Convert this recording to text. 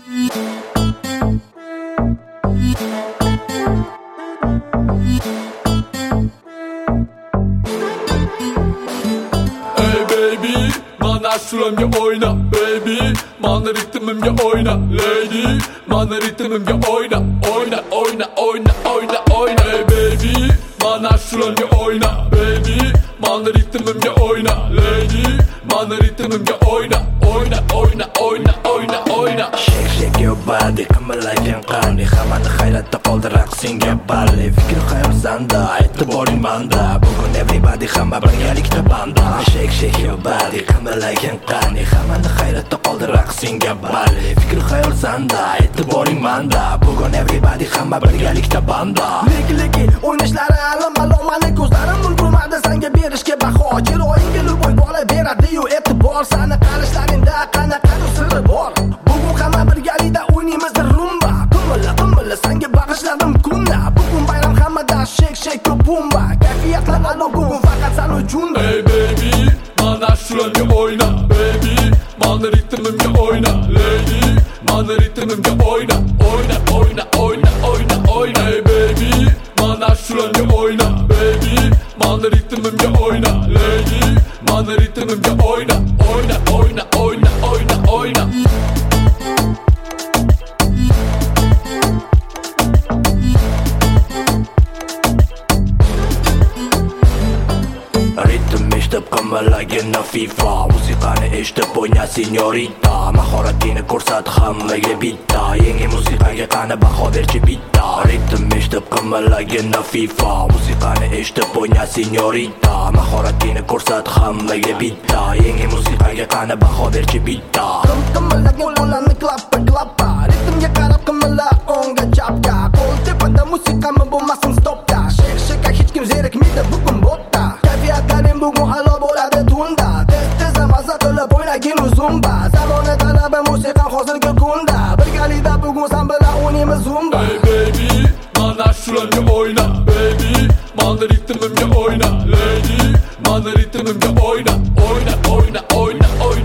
Hey baby, mana shulamga oyna baby, mana ritmimga oyna lady, mana ritmimga oyna, oyna, oyna, oyna, oyna, oyna. Hey baby, mana shulamga oyna baby, mana ritmimga oyna lady, mana ritmimga oyna, oyna, oyna, oyna, oyna, oyna. Shake your body, qimirlagan qani, hammani hayratda qoldiraq senga balli. Fikr xayol sanda, e'tiboring manda, bugun everybody hamma birgalikda banda. Shake your body, qimirlagan qani, hammani hayratda qoldiraq senga balli. Fikr xayol sanda, e'tiboring manda, bugun everybody hamma birgalikda banda. Leki o'ynashlari alam mani ko'zlarim ulgurmadi senga berishga baho. Chiroyingga luboy bola beradi-yu e'tibor, sani qarashlaringda qanaqadir sirri bor. Bugun hamma birgalikda o'ynaymiz rumba. Qimilla senga bag'ishladim kunla. Bugun bayram hammada shake bumba. Kayfiyatlar alo bugun faqat sen uchun. Hey baby, mana shulamga oyna baby, mana ritmimga oyna lady, mana ritmimga oyna, oyna, oyna, oyna, oyna, oyna. Hey baby, mana shulamga oyna baby, mana ritmimga oyna lady, mana ritmimga oyna, oyna, oyna, oyna, oyna, oyna. Ritm eshitib qimirlagan FIFA, musiqani eshitib o'yna senyorita, mahoratingni ko'rsat hammaga bitta, yangi musiqaga qani baho berchi bitta. Ritm eshitib qimirlagan FIFA, musiqani eshitib o'yna senyorita, mahoratingni ko'rsat hammaga bitta, yangi musiqaga qani baho berchi bitta. Qimirlagan qo'llarni klappa, ritmga qarab qimilla o'ngga chapga, qo'l tepada musiqami bo'lmasin stopda. Shake hech kim zerikmaydi bugun botda. Kayfiyatlaring bugun a'lo bo'ladi tunda. Tez maza qilib o'ynagin zumba. Zamona talabi musiqa hozirgi kunda. Birgalikda bugun sen bilan o'ynaymiz zumba. Hey baby, mana shulamga oyna baby, mana ritmimga oyna lady, mana ritmimga oyna, oyna, oyna, oyna, oyna.